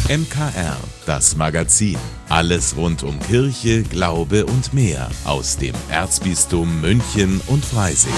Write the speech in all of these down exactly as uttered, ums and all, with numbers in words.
M K R, das Magazin. Alles rund um Kirche, Glaube und mehr aus dem Erzbistum München und Freising.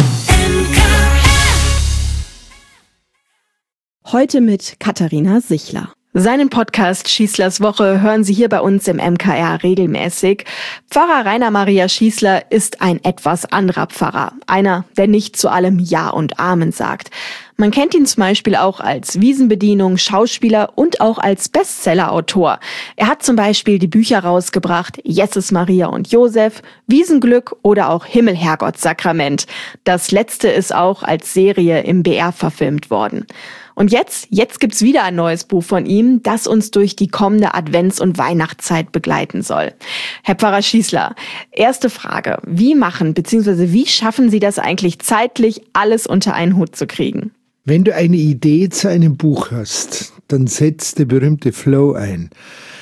Heute mit Katharina Sichler. Seinen Podcast Schießlers Woche hören Sie hier bei uns im M K R regelmäßig. Pfarrer Rainer Maria Schießler ist ein etwas anderer Pfarrer. Einer, der nicht zu allem Ja und Amen sagt. Man kennt ihn zum Beispiel auch als Wiesenbedienung, Schauspieler und auch als Bestsellerautor. Er hat zum Beispiel die Bücher rausgebracht Jesus, Maria und Josef, Wiesenglück oder auch Himmel, Herrgott, Sakrament. Das letzte ist auch als Serie im B R verfilmt worden. Und jetzt, jetzt gibt's wieder ein neues Buch von ihm, das uns durch die kommende Advents- und Weihnachtszeit begleiten soll. Herr Pfarrer Schießler, erste Frage. Wie machen bzw. wie schaffen Sie das eigentlich zeitlich, alles unter einen Hut zu kriegen? Wenn du eine Idee zu einem Buch hast, dann setzt der berühmte Flow ein.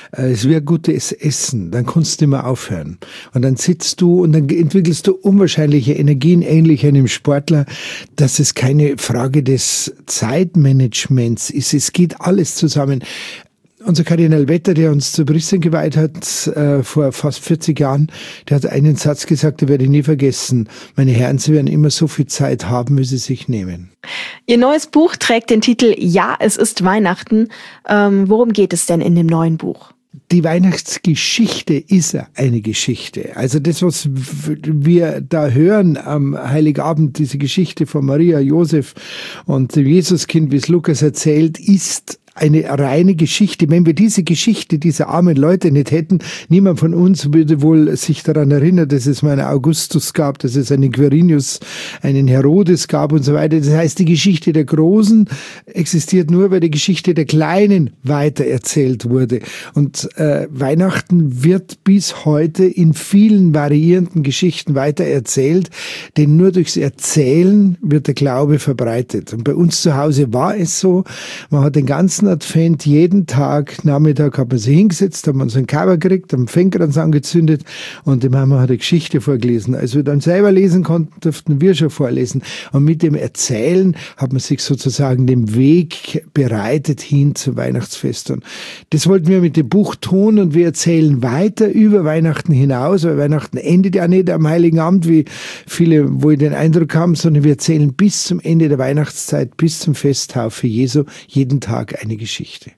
Es wäre gutes Essen, dann kannst du immer aufhören. Und dann sitzt du und dann entwickelst du unwahrscheinliche Energien, ähnlich einem Sportler, dass es keine Frage des Zeitmanagements ist. Es geht alles zusammen. Unser Kardinal Wetter, der uns zu Priestern geweiht hat, äh, vor fast vierzig Jahren, der hat einen Satz gesagt, den werde ich nie vergessen. Meine Herren, Sie werden immer so viel Zeit haben, wie Sie sich nehmen. Ihr neues Buch trägt den Titel Ja, es ist Weihnachten. Ähm, worum geht es denn in dem neuen Buch? Die Weihnachtsgeschichte ist eine Geschichte. Also das, was wir da hören am Heiligabend, diese Geschichte von Maria, Josef und dem Jesuskind, wie es Lukas erzählt, ist eine reine Geschichte. Wenn wir diese Geschichte dieser armen Leute nicht hätten, niemand von uns würde wohl sich daran erinnern, dass es mal einen Augustus gab, dass es einen Quirinius, einen Herodes gab und so weiter. Das heißt, die Geschichte der Großen existiert nur, weil die Geschichte der Kleinen weitererzählt wurde. Und äh, Weihnachten wird bis heute in vielen variierenden Geschichten weitererzählt, denn nur durchs Erzählen wird der Glaube verbreitet. Und bei uns zu Hause war es so, man hat den ganzen Advent, jeden Tag, Nachmittag hat man sich hingesetzt, hat man so einen Cover gekriegt, haben Fenkerkranz angezündet und die Mama hat eine Geschichte vorgelesen. Als wir dann selber lesen konnten, durften wir schon vorlesen. Und mit dem Erzählen hat man sich sozusagen den Weg bereitet hin zum Weihnachtsfest. Und das wollten wir mit dem Buch tun und wir erzählen weiter über Weihnachten hinaus, weil Weihnachten endet ja nicht am Heiligen Abend, wie viele wohl den Eindruck haben, sondern wir erzählen bis zum Ende der Weihnachtszeit, bis zum Festtaufe Jesu, jeden Tag eine Geschichte.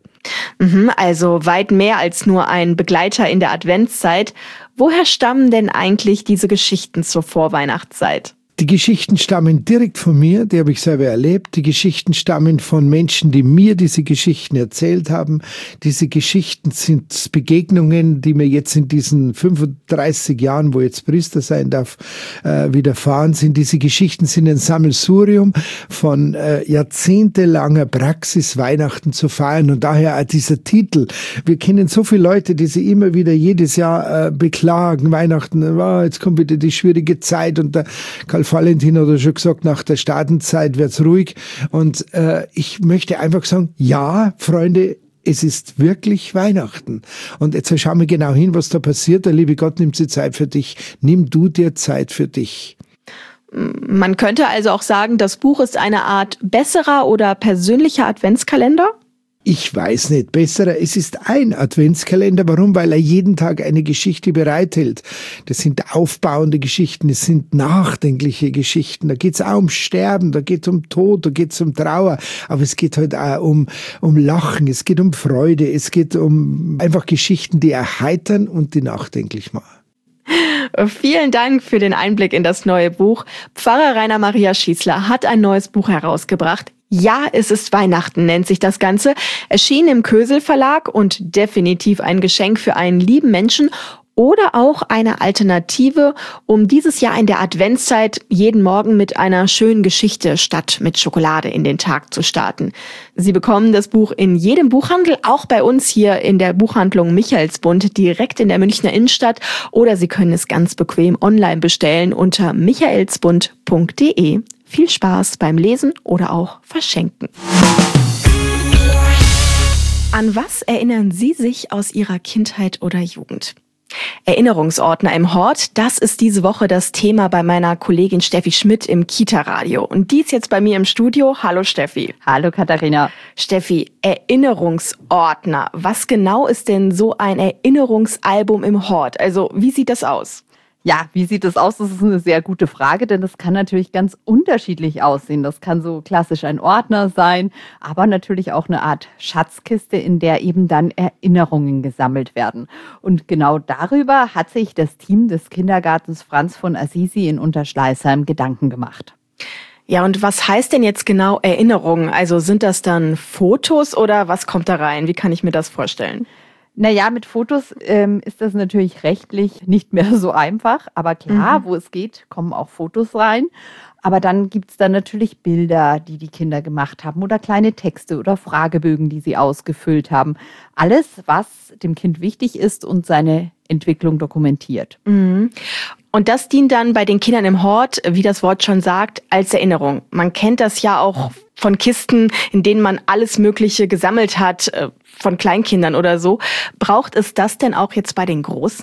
Also weit mehr als nur ein Begleiter in der Adventszeit. Woher stammen denn eigentlich diese Geschichten zur Vorweihnachtszeit? Die Geschichten stammen direkt von mir, die habe ich selber erlebt. Die Geschichten stammen von Menschen, die mir diese Geschichten erzählt haben. Diese Geschichten sind Begegnungen, die mir jetzt in diesen fünfunddreißig Jahren, wo ich jetzt Priester sein darf, äh, widerfahren sind. Diese Geschichten sind ein Sammelsurium von äh, jahrzehntelanger Praxis, Weihnachten zu feiern. Und daher auch dieser Titel. Wir kennen so viele Leute, die sich immer wieder jedes Jahr äh, beklagen, Weihnachten, oh, jetzt kommt wieder die schwierige Zeit und der Karl Valentin hat ja schon gesagt, nach der Stadenzeit wird's ruhig. Und äh, ich möchte einfach sagen, ja, Freunde, es ist wirklich Weihnachten. Und jetzt schauen wir genau hin, was da passiert. Der liebe Gott nimmt sich Zeit für dich. Nimm du dir Zeit für dich. Man könnte also auch sagen, das Buch ist eine Art besserer oder persönlicher Adventskalender? Ich weiß nicht, besserer. Es ist ein Adventskalender. Warum? Weil er jeden Tag eine Geschichte bereithält. Das sind aufbauende Geschichten, es sind nachdenkliche Geschichten. Da geht es auch um Sterben, da geht es um Tod, da geht es um Trauer. Aber es geht halt auch um, um Lachen, es geht um Freude, es geht um einfach Geschichten, die erheitern und die nachdenklich machen. Vielen Dank für den Einblick in das neue Buch. Pfarrer Rainer Maria Schießler hat ein neues Buch herausgebracht. Ja, es ist Weihnachten, nennt sich das Ganze. Erschienen im Kösel Verlag und definitiv ein Geschenk für einen lieben Menschen oder auch eine Alternative, um dieses Jahr in der Adventszeit jeden Morgen mit einer schönen Geschichte statt mit Schokolade in den Tag zu starten. Sie bekommen das Buch in jedem Buchhandel, auch bei uns hier in der Buchhandlung Michaelsbund, direkt in der Münchner Innenstadt, oder Sie können es ganz bequem online bestellen unter michaelsbund punkt de. Viel Spaß beim Lesen oder auch Verschenken. An was erinnern Sie sich aus Ihrer Kindheit oder Jugend? Erinnerungsordner im Hort, das ist diese Woche das Thema bei meiner Kollegin Steffi Schmidt im Kita-Radio. Und die ist jetzt bei mir im Studio. Hallo Steffi. Hallo Katharina. Steffi, Erinnerungsordner. Was genau ist denn so ein Erinnerungsalbum im Hort? Also wie sieht das aus? Ja, wie sieht das aus? Das ist eine sehr gute Frage, denn das kann natürlich ganz unterschiedlich aussehen. Das kann so klassisch ein Ordner sein, aber natürlich auch eine Art Schatzkiste, in der eben dann Erinnerungen gesammelt werden. Und genau darüber hat sich das Team des Kindergartens Franz von Assisi in Unterschleißheim Gedanken gemacht. Ja, und was heißt denn jetzt genau Erinnerungen? Also sind das dann Fotos oder was kommt da rein? Wie kann ich mir das vorstellen? Naja, mit Fotos ähm, ist das natürlich rechtlich nicht mehr so einfach. Aber klar, mhm. wo es geht, kommen auch Fotos rein. Aber dann gibt's dann natürlich Bilder, die die Kinder gemacht haben oder kleine Texte oder Fragebögen, die sie ausgefüllt haben. Alles, was dem Kind wichtig ist und seine Entwicklung dokumentiert. Mhm. Und das dient dann bei den Kindern im Hort, wie das Wort schon sagt, als Erinnerung. Man kennt das ja auch von Kisten, in denen man alles Mögliche gesammelt hat, von Kleinkindern oder so. Braucht es das denn auch jetzt bei den Großen?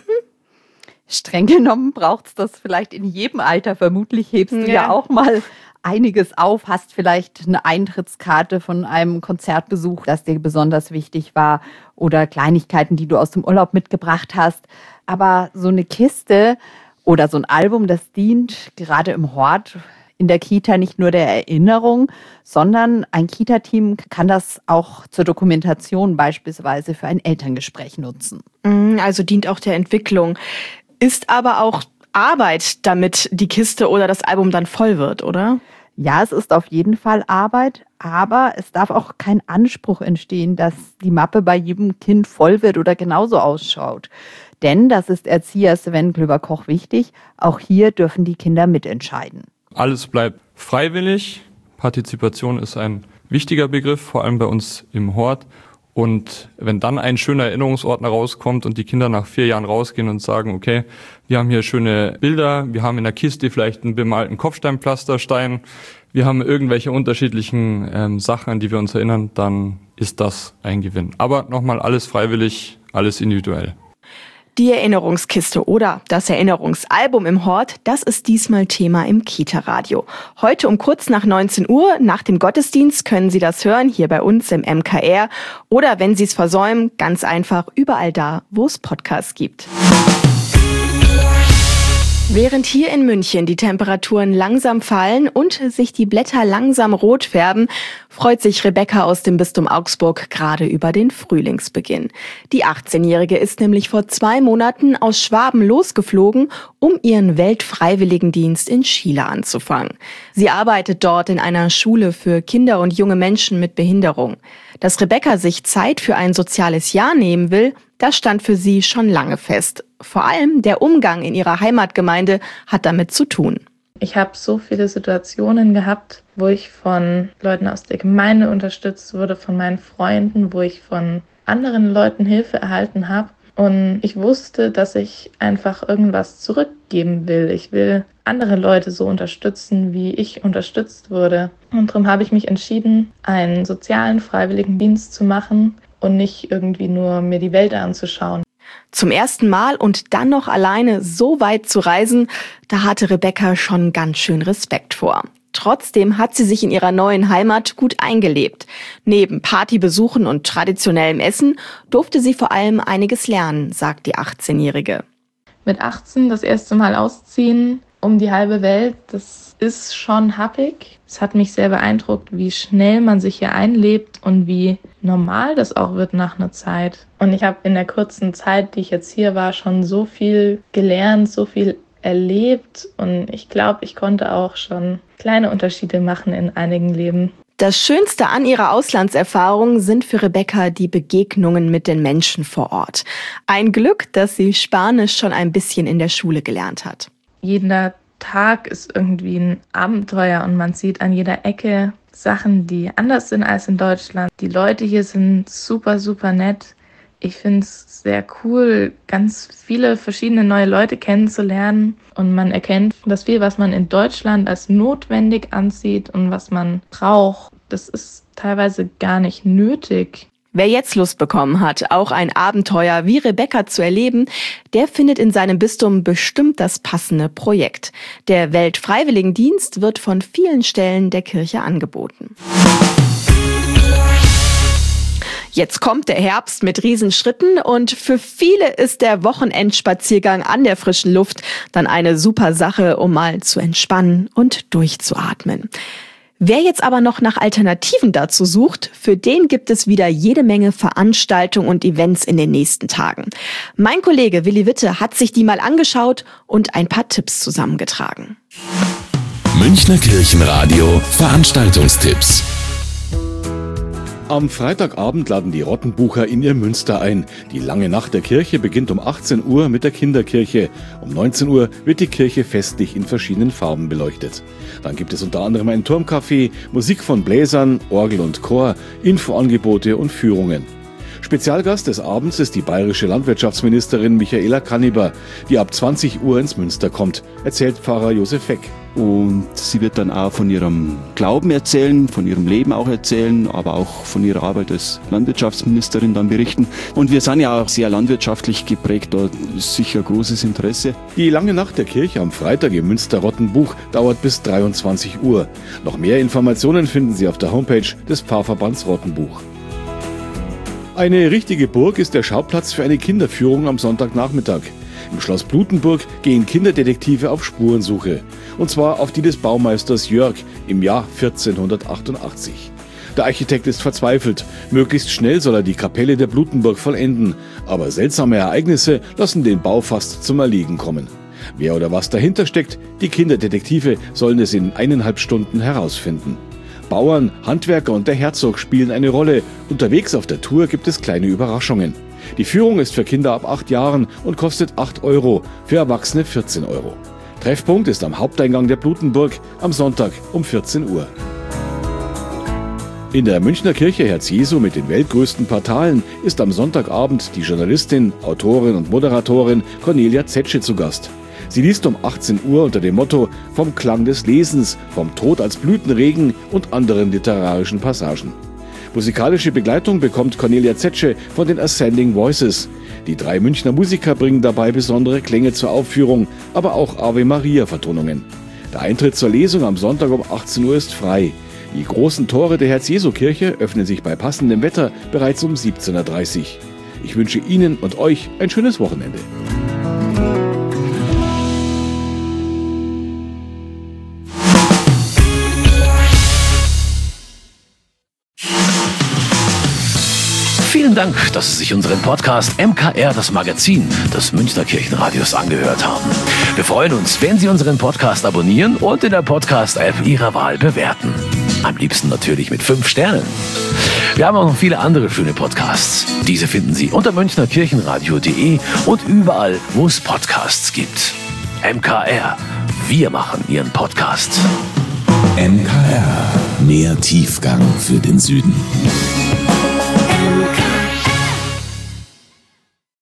Streng genommen braucht es das vielleicht in jedem Alter. Vermutlich hebst du ja. ja auch mal einiges auf, hast vielleicht eine Eintrittskarte von einem Konzertbesuch, das dir besonders wichtig war, oder Kleinigkeiten, die du aus dem Urlaub mitgebracht hast. Aber so eine Kiste oder so ein Album, das dient gerade im Hort in der Kita nicht nur der Erinnerung, sondern ein Kita-Team kann das auch zur Dokumentation beispielsweise für ein Elterngespräch nutzen. Also dient auch der Entwicklung. Ist aber auch Arbeit, damit die Kiste oder das Album dann voll wird, oder? Ja, es ist auf jeden Fall Arbeit, aber es darf auch kein Anspruch entstehen, dass die Mappe bei jedem Kind voll wird oder genauso ausschaut. Denn, das ist Erzieher Sven Klöber-Koch wichtig, auch hier dürfen die Kinder mitentscheiden. Alles bleibt freiwillig. Partizipation ist ein wichtiger Begriff, vor allem bei uns im Hort. Und wenn dann ein schöner Erinnerungsordner rauskommt und die Kinder nach vier Jahren rausgehen und sagen, okay, wir haben hier schöne Bilder, wir haben in der Kiste vielleicht einen bemalten Kopfsteinpflasterstein, wir haben irgendwelche unterschiedlichen ähm, Sachen, an die wir uns erinnern, dann ist das ein Gewinn. Aber nochmal alles freiwillig, alles individuell. Die Erinnerungskiste oder das Erinnerungsalbum im Hort, das ist diesmal Thema im Kita-Radio. Heute um kurz nach neunzehn Uhr, nach dem Gottesdienst, können Sie das hören, hier bei uns im M K R. Oder wenn Sie es versäumen, ganz einfach überall da, wo es Podcasts gibt. Während hier in München die Temperaturen langsam fallen und sich die Blätter langsam rot färben, freut sich Rebecca aus dem Bistum Augsburg gerade über den Frühlingsbeginn. Die achtzehnjährige ist nämlich vor zwei Monaten aus Schwaben losgeflogen, um ihren Weltfreiwilligendienst in Chile anzufangen. Sie arbeitet dort in einer Schule für Kinder und junge Menschen mit Behinderung. Dass Rebecca sich Zeit für ein soziales Jahr nehmen will, das stand für sie schon lange fest. Vor allem der Umgang in ihrer Heimatgemeinde hat damit zu tun. Ich habe so viele Situationen gehabt, wo ich von Leuten aus der Gemeinde unterstützt wurde, von meinen Freunden, wo ich von anderen Leuten Hilfe erhalten habe. Und ich wusste, dass ich einfach irgendwas zurückgeben will. Ich will andere Leute so unterstützen, wie ich unterstützt wurde. Und darum habe ich mich entschieden, einen sozialen Freiwilligendienst zu machen und nicht irgendwie nur mir die Welt anzuschauen. Zum ersten Mal und dann noch alleine so weit zu reisen, da hatte Rebecca schon ganz schön Respekt vor. Trotzdem hat sie sich in ihrer neuen Heimat gut eingelebt. Neben Partybesuchen und traditionellem Essen durfte sie vor allem einiges lernen, sagt die achtzehnjährige. Mit achtzehn das erste Mal ausziehen um die halbe Welt, das ist schon happig. Es hat mich sehr beeindruckt, wie schnell man sich hier einlebt und wie normal das auch wird nach einer Zeit. Und ich habe in der kurzen Zeit, die ich jetzt hier war, schon so viel gelernt, so viel erlebt. Und ich glaube, ich konnte auch schon kleine Unterschiede machen in einigen Leben. Das Schönste an ihrer Auslandserfahrung sind für Rebecca die Begegnungen mit den Menschen vor Ort. Ein Glück, dass sie Spanisch schon ein bisschen in der Schule gelernt hat. Jeder Tag ist irgendwie ein Abenteuer und man sieht an jeder Ecke Sachen, die anders sind als in Deutschland. Die Leute hier sind super, super nett. Ich finde es sehr cool, ganz viele verschiedene neue Leute kennenzulernen. Und man erkennt, dass viel, was man in Deutschland als notwendig ansieht und was man braucht, das ist teilweise gar nicht nötig. Wer jetzt Lust bekommen hat, auch ein Abenteuer wie Rebecca zu erleben, der findet in seinem Bistum bestimmt das passende Projekt. Der Weltfreiwilligendienst wird von vielen Stellen der Kirche angeboten. Jetzt kommt der Herbst mit Riesenschritten und für viele ist der Wochenendspaziergang an der frischen Luft dann eine super Sache, um mal zu entspannen und durchzuatmen. Wer jetzt aber noch nach Alternativen dazu sucht, für den gibt es wieder jede Menge Veranstaltungen und Events in den nächsten Tagen. Mein Kollege Willi Witte hat sich die mal angeschaut und ein paar Tipps zusammengetragen. Münchner Kirchenradio Veranstaltungstipps. Am Freitagabend laden die Rottenbucher in ihr Münster ein. Die lange Nacht der Kirche beginnt um achtzehn Uhr mit der Kinderkirche. Um neunzehn Uhr wird die Kirche festlich in verschiedenen Farben beleuchtet. Dann gibt es unter anderem ein Turmcafé, Musik von Bläsern, Orgel und Chor, Infoangebote und Führungen. Spezialgast des Abends ist die bayerische Landwirtschaftsministerin Michaela Kanniber, die ab zwanzig Uhr ins Münster kommt, erzählt Pfarrer Josef Feck. Und sie wird dann auch von ihrem Glauben erzählen, von ihrem Leben auch erzählen, aber auch von ihrer Arbeit als Landwirtschaftsministerin dann berichten. Und wir sind ja auch sehr landwirtschaftlich geprägt, da ist sicher großes Interesse. Die lange Nacht der Kirche am Freitag im Münster-Rottenbuch dauert bis dreiundzwanzig Uhr. Noch mehr Informationen finden Sie auf der Homepage des Pfarrverbands Rottenbuch. Eine richtige Burg ist der Schauplatz für eine Kinderführung am Sonntagnachmittag. Im Schloss Blutenburg gehen Kinderdetektive auf Spurensuche. Und zwar auf die des Baumeisters Jörg im Jahr vierzehnhundertachtundachtzig. Der Architekt ist verzweifelt. Möglichst schnell soll er die Kapelle der Blutenburg vollenden. Aber seltsame Ereignisse lassen den Bau fast zum Erliegen kommen. Wer oder was dahinter steckt, die Kinderdetektive sollen es in eineinhalb Stunden herausfinden. Bauern, Handwerker und der Herzog spielen eine Rolle. Unterwegs auf der Tour gibt es kleine Überraschungen. Die Führung ist für Kinder ab acht Jahren und kostet acht Euro, für Erwachsene vierzehn Euro. Treffpunkt ist am Haupteingang der Blutenburg am Sonntag um vierzehn Uhr. In der Münchner Kirche Herz Jesu mit den weltgrößten Portalen ist am Sonntagabend die Journalistin, Autorin und Moderatorin Cornelia Zetsche zu Gast. Sie liest um achtzehn Uhr unter dem Motto »Vom Klang des Lesens, vom Tod als Blütenregen« und anderen literarischen Passagen. Musikalische Begleitung bekommt Cornelia Zetsche von den Ascending Voices. Die drei Münchner Musiker bringen dabei besondere Klänge zur Aufführung, aber auch Ave Maria-Vertonungen. Der Eintritt zur Lesung am Sonntag um achtzehn Uhr ist frei. Die großen Tore der Herz-Jesu-Kirche öffnen sich bei passendem Wetter bereits um siebzehn Uhr dreißig. Ich wünsche Ihnen und euch ein schönes Wochenende. Vielen Dank, dass Sie sich unseren Podcast M K R, das Magazin des Münchner Kirchenradios, angehört haben. Wir freuen uns, wenn Sie unseren Podcast abonnieren und in der Podcast-App Ihrer Wahl bewerten. Am liebsten natürlich mit fünf Sternen. Wir haben auch noch viele andere schöne Podcasts. Diese finden Sie unter münchnerkirchenradio punkt de und überall, wo es Podcasts gibt. M K R, wir machen Ihren Podcast. M K R, mehr Tiefgang für den Süden.